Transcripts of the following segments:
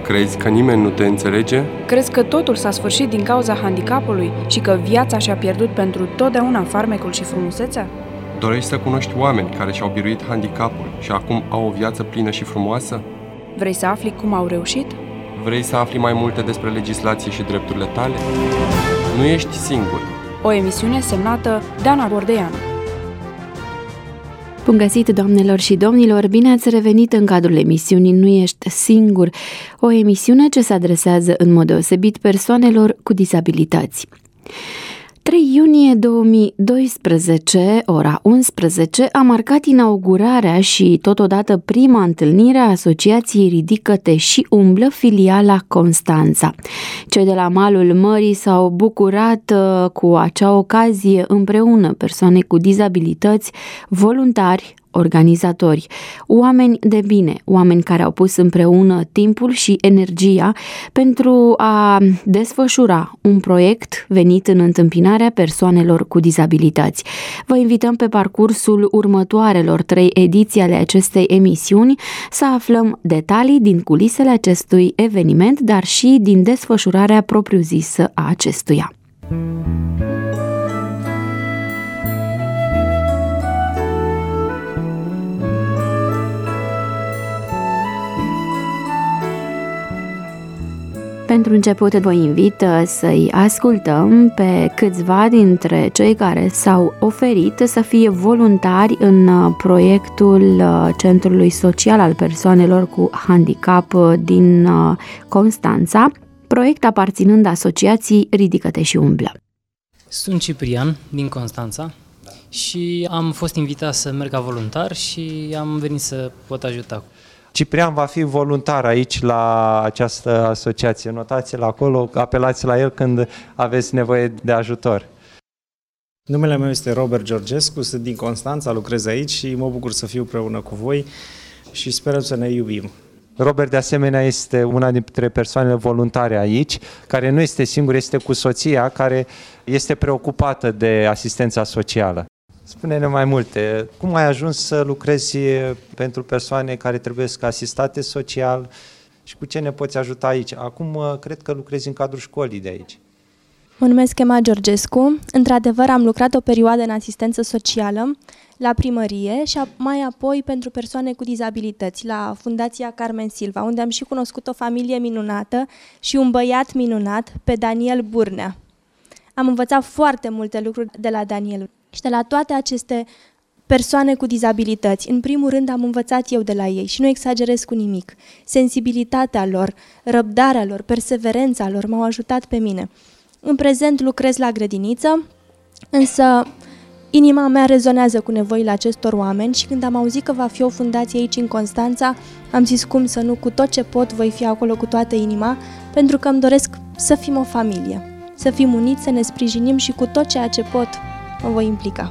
Crezi că nimeni nu te înțelege? Crezi că totul s-a sfârșit din cauza handicapului și că viața și-a pierdut pentru totdeauna farmecul și frumusețea? Dorești să cunoști oameni care și-au biruit handicapul și acum au o viață plină și frumoasă? Vrei să afli cum au reușit? Vrei să afli mai multe despre legislație și drepturile tale? Nu ești singur. O emisiune semnată Dana Bordeanu. Bun găsit, doamnelor și domnilor! Bine ați revenit în cadrul emisiunii Nu ești singur, o emisiune ce se adresează în mod deosebit persoanelor cu dizabilități. 3 iunie 2012, ora 11, a marcat inaugurarea și totodată prima întâlnire a Asociației Ridică-te și Umblă, filiala Constanța. Cei de la malul mării s-au bucurat cu acea ocazie împreună, persoane cu dizabilități, voluntari, organizatori, oameni de bine, oameni care au pus împreună timpul și energia pentru a desfășura un proiect venit în întâmpinarea persoanelor cu dizabilități. Vă invităm pe parcursul următoarelor 3 ediții ale acestei emisiuni să aflăm detalii din culisele acestui eveniment, dar și din desfășurarea propriu-zisă a acestuia. Pentru început vă invit să-i ascultăm pe câțiva dintre cei care s-au oferit să fie voluntari în proiectul Centrului Social al Persoanelor cu Handicap din Constanța, proiect aparținând Asociației Ridică-te și Umblă. Sunt Ciprian din Constanța și am fost invitat să merg ca voluntar și am venit să pot ajuta. Ciprian va fi voluntar aici la această asociație. Notați-l acolo, apelați la el când aveți nevoie de ajutor. Numele meu este Robert Georgescu, sunt din Constanța, lucrez aici și mă bucur să fiu împreună cu voi și sperăm să ne iubim. Robert, de asemenea, este una dintre persoanele voluntare aici, care nu este singur, este cu soția, care este preocupată de asistența socială. Spune-ne mai multe. Cum ai ajuns să lucrezi pentru persoane care trebuie asistate social și cu ce ne poți ajuta aici? Acum cred că lucrezi în cadrul școlii de aici. Mă numesc Emma Georgescu. Într-adevăr, am lucrat o perioadă în asistență socială la primărie și mai apoi pentru persoane cu dizabilități la Fundația Carmen Silva, unde am și cunoscut o familie minunată și un băiat minunat, pe Daniel Burnea. Am învățat foarte multe lucruri de la Daniel și de la toate aceste persoane cu dizabilități. În primul rând am învățat eu de la ei și nu exagerez cu nimic. Sensibilitatea lor, răbdarea lor, perseverența lor m-au ajutat pe mine. În prezent lucrez la grădiniță, însă inima mea rezonează cu nevoile acestor oameni și când am auzit că va fi o fundație aici în Constanța, am zis cum să nu, cu tot ce pot voi fi acolo cu toată inima, pentru că îmi doresc să fim o familie, să fim uniți, să ne sprijinim și cu tot ceea ce pot mă voi implica.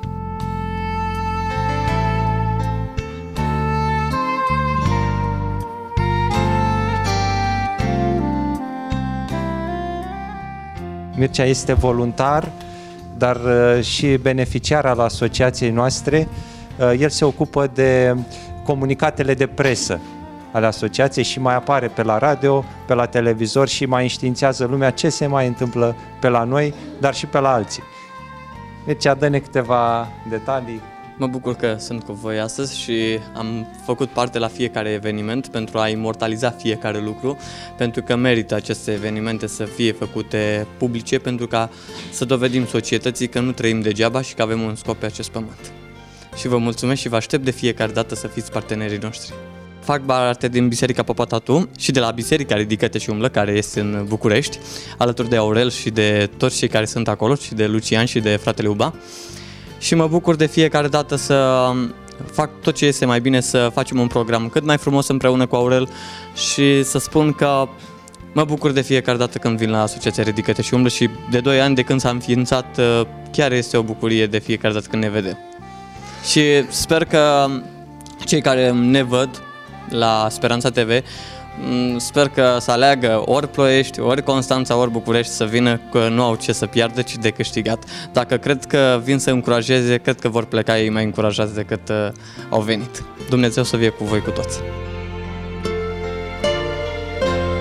Mircea este voluntar, dar și beneficiar al asociației noastre. El se ocupă de comunicatele de presă ale asociației și mai apare pe la radio, pe la televizor și mai înștiințează lumea ce se mai întâmplă pe la noi, dar și pe la alții. Deci, dă-ne câteva detalii. Mă bucur că sunt cu voi astăzi și am făcut parte la fiecare eveniment pentru a imortaliza fiecare lucru, pentru că merită aceste evenimente să fie făcute publice, pentru ca să dovedim societății că nu trăim degeaba și că avem un scop pe acest pământ. Și vă mulțumesc și vă aștept de fiecare dată să fiți partenerii noștri. Fac parte din Biserica Popa Tatu și de la Biserica Ridică-te și Umblă, care este în București, alături de Aurel și de toți cei care sunt acolo, și de Lucian și de fratele Uba. Și mă bucur de fiecare dată să fac tot ce este mai bine, să facem un program cât mai frumos împreună cu Aurel și să spun că mă bucur de fiecare dată când vin la Asociația Ridică-te și Umblă și de 2 ani de când s-a înființat, chiar este o bucurie de fiecare dată când ne vedem. Și sper că cei care ne văd la Speranța TV, sper că să aleagă ori Ploiești, ori Constanța, ori București, să vină, că nu au ce să piardă, ci de câștigat. Dacă cred că vin să încurajeze, cred că vor pleca ei mai încurajați decât au venit. Dumnezeu să fie cu voi cu toți!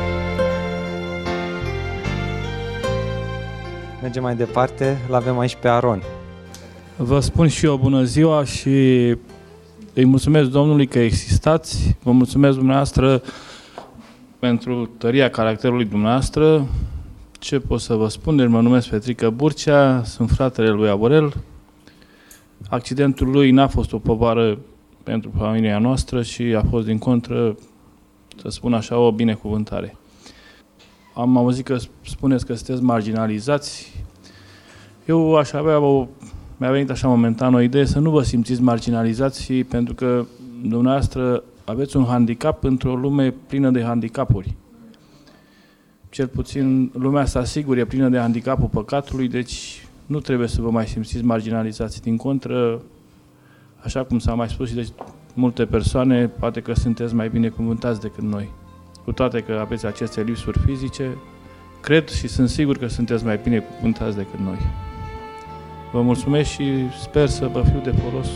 Mergem mai departe, l-avem aici pe Aron. Vă spun și eu bună ziua și îi mulțumesc Domnului că existați. Vă mulțumesc dumneavoastră pentru tăria caracterului dumneavoastră. Ce pot să vă spun? Deci mă numesc Petrică Burcea, sunt fratele lui Aborel. Accidentul lui n-a fost o povară pentru familia noastră și a fost din contră, să spun așa, o binecuvântare. Am auzit că spuneți că sunteți marginalizați. Eu aș avea mi-a venit așa momentan o idee să nu vă simțiți marginalizați, pentru că dumneavoastră aveți un handicap într-o lume plină de handicapuri. Cel puțin lumea asta, sigur, e plină de handicapul păcatului, deci nu trebuie să vă mai simțiți marginalizați. Din contră, așa cum s-a mai spus și de multe persoane, poate că sunteți mai binecuvântați decât noi. Cu toate că aveți aceste lipsuri fizice, cred și sunt sigur că sunteți mai binecuvântați decât noi. Vă mulțumesc și sper să vă fiu de folos.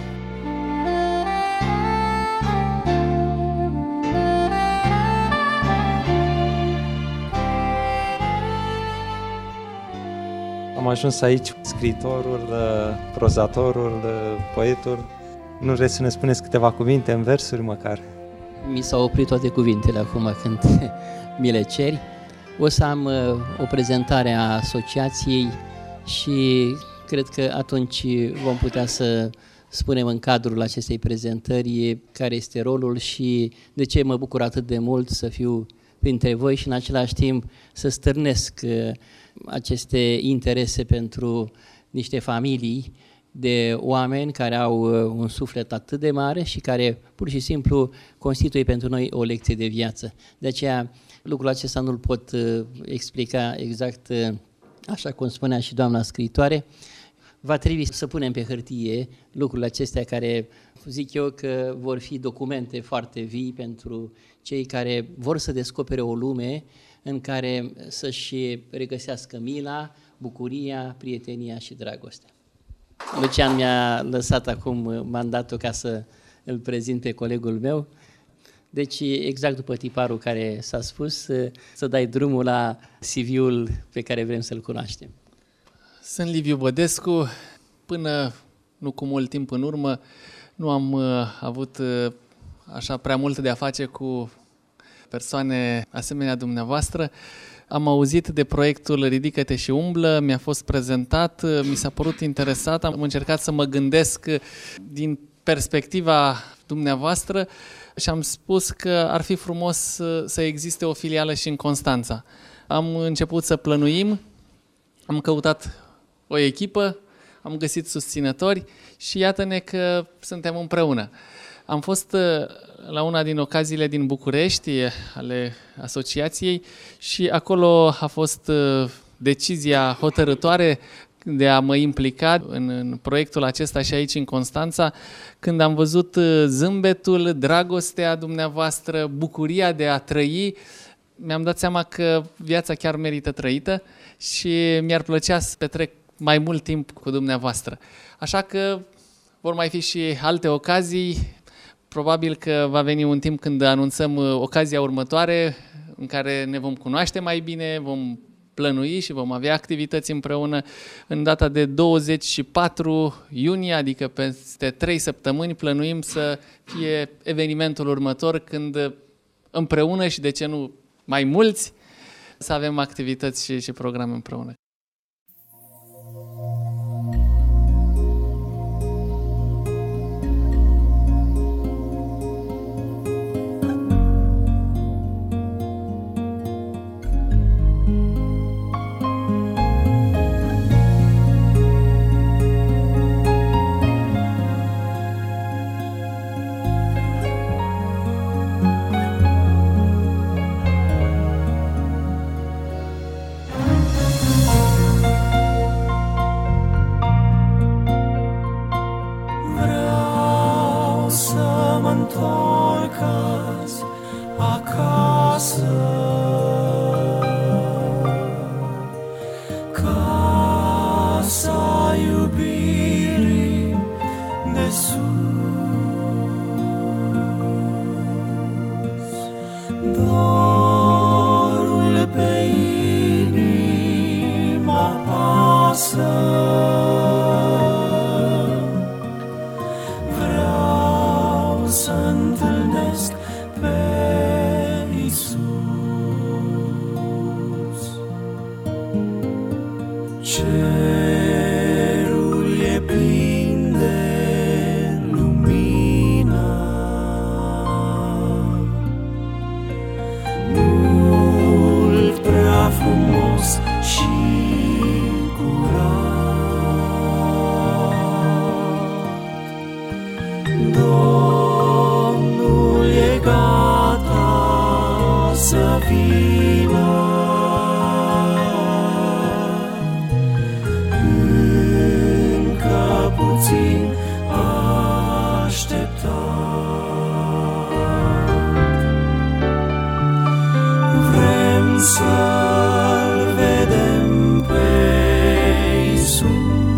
Am ajuns aici, scriitorul, prozatorul, poetul. Nu vreți să ne spuneți câteva cuvinte în versuri măcar? Mi s-au oprit toate cuvintele acum când mi le ceri. O să am o prezentare a asociației și cred că atunci vom putea să spunem în cadrul acestei prezentări care este rolul și de ce mă bucur atât de mult să fiu printre voi și în același timp să stârnesc aceste interese pentru niște familii de oameni care au un suflet atât de mare și care pur și simplu constituie pentru noi o lecție de viață. De aceea lucrul acesta nu-l pot explica exact așa cum spunea și doamna scriitoare. Va trebui să punem pe hârtie lucrurile acestea care zic eu că vor fi documente foarte vii pentru cei care vor să descopere o lume în care să-și regăsească mila, bucuria, prietenia și dragostea. Lucian mi-a lăsat acum mandatul ca să îl prezint pe colegul meu. Deci, exact după tiparul care s-a spus, să dai drumul la CV-ul pe care vrem să-l cunoaștem. Sunt Liviu Bădescu. Până nu cu mult timp în urmă nu am avut așa prea multe de a face cu persoane asemenea dumneavoastră. Am auzit de proiectul Ridică-te și umblă, mi-a fost prezentat, mi s-a părut interesat, am încercat să mă gândesc din perspectiva dumneavoastră și am spus că ar fi frumos să existe o filială și în Constanța. Am început să plănuim, am căutat o echipă, am găsit susținători și iată-ne că suntem împreună. Am fost la una din ocaziile din București ale asociației și acolo a fost decizia hotărâtoare de a mă implica în proiectul acesta și aici în Constanța, când am văzut zâmbetul, dragostea dumneavoastră, bucuria de a trăi, mi-am dat seama că viața chiar merită trăită și mi-ar plăcea să petrec mai mult timp cu dumneavoastră. Așa că vor mai fi și alte ocazii. Probabil că va veni un timp când anunțăm ocazia următoare în care ne vom cunoaște mai bine, vom plănui și vom avea activități împreună. În data de 24 iunie, adică peste 3 săptămâni, plănuim să fie evenimentul următor când împreună și de ce nu mai mulți să avem activități și programe împreună. Dorul pe inima acasă. Vreau să întâlnesc pe Iisus. Cerul e plin de lumină, mult prea frumos și Domnul e gata să vină, încă puțin așteptat. Vrem să-L vedem pe Iisus.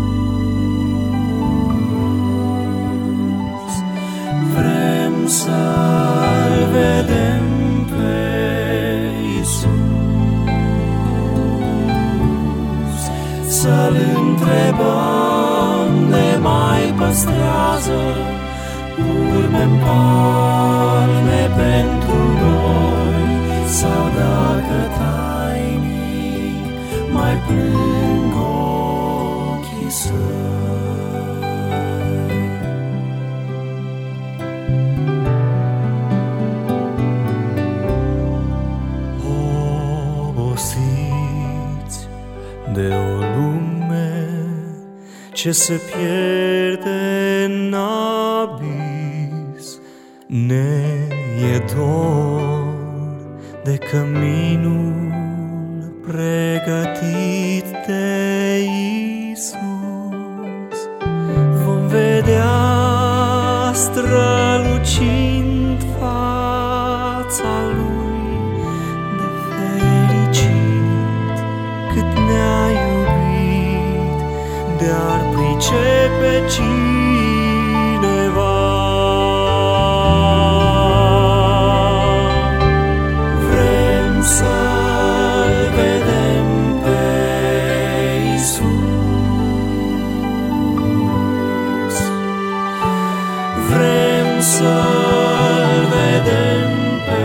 Vrem să-L vedem pe Iisus, să-L întrebăm de mai păstrează urme-n palme pentru noi, sau dacă tainic mai plâng ochii săi. De o lume ce se pierde în abis, ne e dor de căminul pregătit de Iisus. Vom vedea strălucind fața Lui de fericit, cât ne-a iubit, de-ar pricepe cineva. Vrem să-L vedem pe Iisus. Vrem să-L vedem pe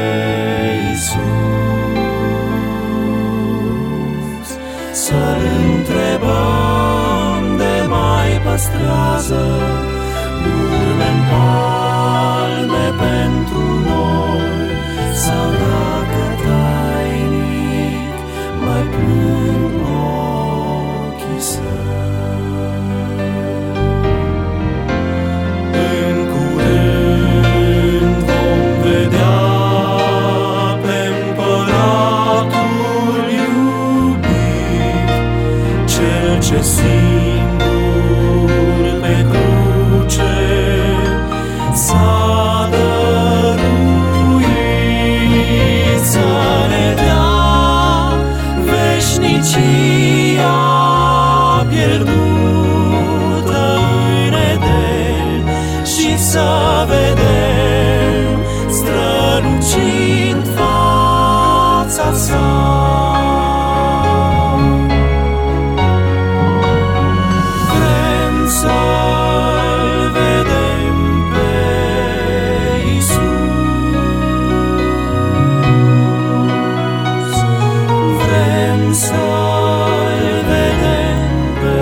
Iisus, să-L întrebăm de mai păstrează urme-n palme pentru noi, sau dacă tainic mai plâng ochii săi. În curând vom vedea pe Împăratul iubit, cel ce singur pe cruce s-a dăruit, să ne dea veșnicia pierdută în Eden, și să vedem strălucind fața sa. Vrem să-L vedem pe Iisus. Vrem să-L vedem pe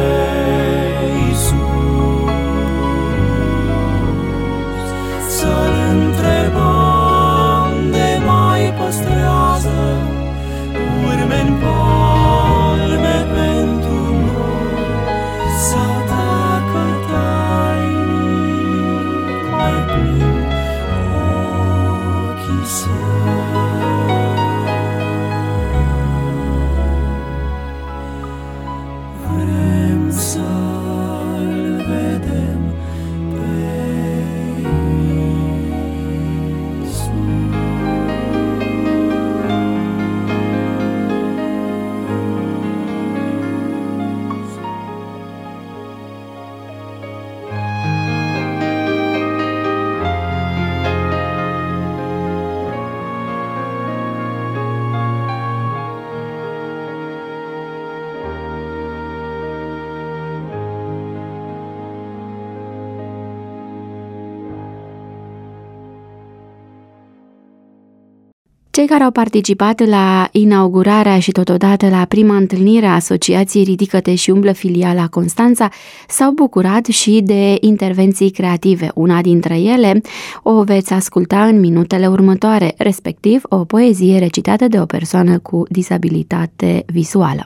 Iisus, să-L întrebăm de mai păstrează urme-n palme pentru noi, sau dacă tainic mai plâng ochii săi. Vrem să-L vedem pe Iisus. Cei care au participat la inaugurarea și totodată la prima întâlnire a Asociației Ridică-te și umblă filiala Constanța s-au bucurat și de intervenții creative. Una dintre ele o veți asculta în minutele următoare, respectiv o poezie recitată de o persoană cu dizabilitate vizuală.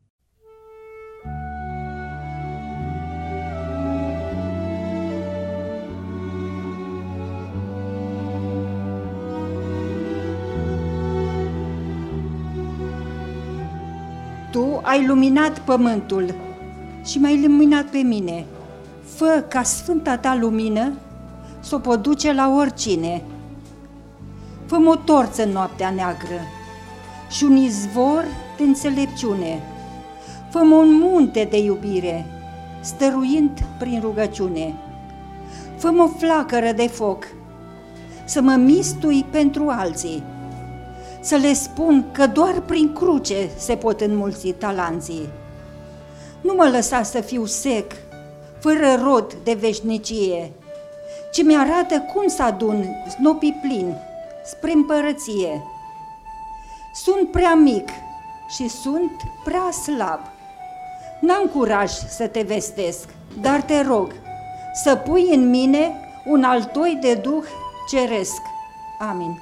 Tu ai luminat pământul și m-ai luminat pe mine. Fă ca sfânta ta lumină s-o pot duce la oricine. Fă-mi o torță în noaptea neagră și un izvor de înțelepciune. Fă-mi un munte de iubire, stăruind prin rugăciune. Fă-mi o flacără de foc, să mă mistui pentru alții. Să le spun că doar prin cruce se pot înmulți talanții. Nu mă lăsa să fiu sec, fără rod de veșnicie, ci mi-arată cum să adun snopii plini spre împărăție. Sunt prea mic și sunt prea slab. N-am curaj să te vestesc, dar te rog să pui în mine un altoi de duh ceresc. Amin.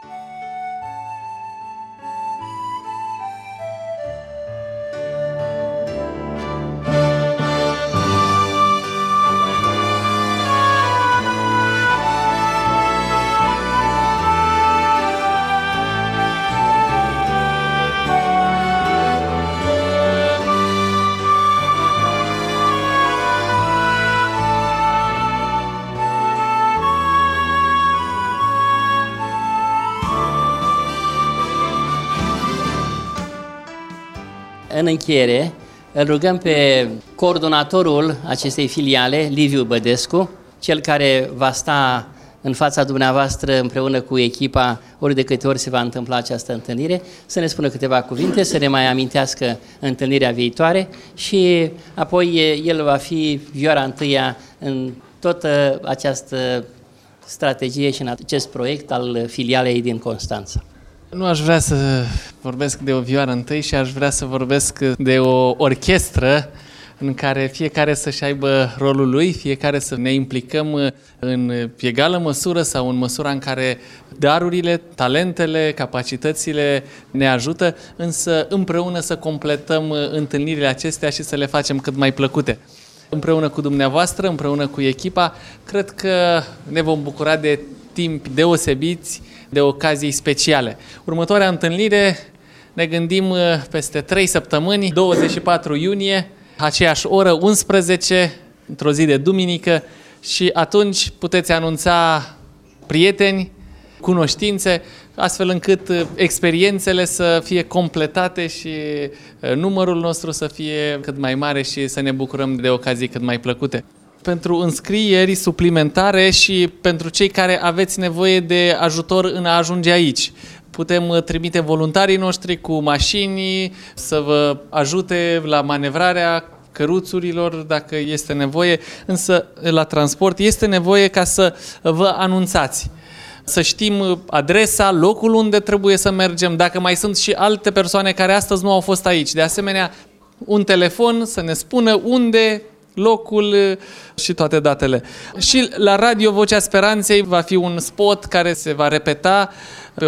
În încheiere, îl rugăm pe coordonatorul acestei filiale, Liviu Bădescu, cel care va sta în fața dumneavoastră împreună cu echipa ori de câte ori se va întâmpla această întâlnire, să ne spună câteva cuvinte, să ne mai amintească întâlnirea viitoare și apoi el va fi vioara întâia în toată această strategie și în acest proiect al filialei din Constanța. Nu aș vrea să vorbesc de o vioară întâi și aș vrea să vorbesc de o orchestră în care fiecare să-și aibă rolul lui, fiecare să ne implicăm în egală măsură sau în măsura în care darurile, talentele, capacitățile ne ajută, însă împreună să completăm întâlnirile acestea și să le facem cât mai plăcute. Împreună cu dumneavoastră, împreună cu echipa, cred că ne vom bucura de timpi deosebiți, de ocazii speciale. Următoarea întâlnire ne gândim peste 3 săptămâni, 24 iunie, aceeași oră 11, într-o zi de duminică, și atunci puteți anunța prieteni, cunoștințe, astfel încât experiențele să fie completate și numărul nostru să fie cât mai mare și să ne bucurăm de ocazii cât mai plăcute. Pentru înscrieri suplimentare și pentru cei care aveți nevoie de ajutor în a ajunge aici, putem trimite voluntarii noștri cu mașini să vă ajute la manevrarea căruțurilor dacă este nevoie, însă la transport este nevoie ca să vă anunțați. Să știm adresa, locul unde trebuie să mergem, dacă mai sunt și alte persoane care astăzi nu au fost aici. De asemenea, un telefon să ne spună unde, locul și toate datele. Și la Radio Vocea Speranței va fi un spot care se va repeta pe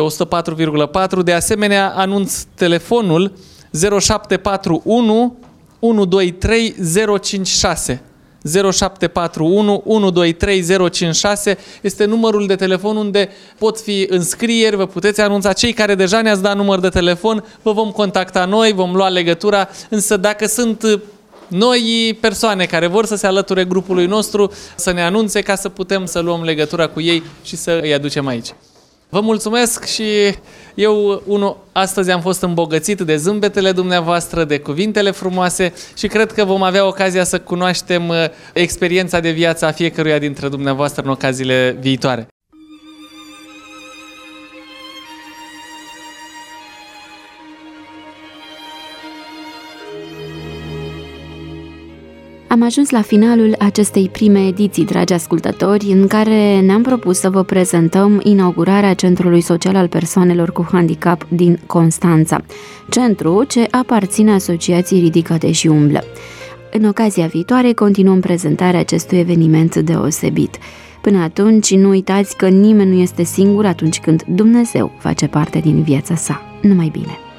104,4. De asemenea, anunț telefonul 0741 123 056. 0741 123 056 este numărul de telefon unde pot fi înscrieri, vă puteți anunța. Cei care deja ne-ați dat număr de telefon, vă vom contacta noi, vom lua legătura, însă dacă sunt noi persoane care vor să se alăture grupului nostru, să ne anunțe ca să putem să luăm legătura cu ei și să îi aducem aici. Vă mulțumesc și eu, astăzi am fost îmbogățit de zâmbetele dumneavoastră, de cuvintele frumoase și cred că vom avea ocazia să cunoaștem experiența de viață a fiecăruia dintre dumneavoastră în ocaziile viitoare. Am Am ajuns la finalul acestei prime ediții, dragi ascultători, în care ne-am propus să vă prezentăm inaugurarea Centrului Social al Persoanelor cu Handicap din Constanța, centru ce aparține Asociației Ridică-te și Umblă. În ocazia viitoare continuăm prezentarea acestui eveniment deosebit. Până atunci, nu uitați că nimeni nu este singur atunci când Dumnezeu face parte din viața sa. Numai bine!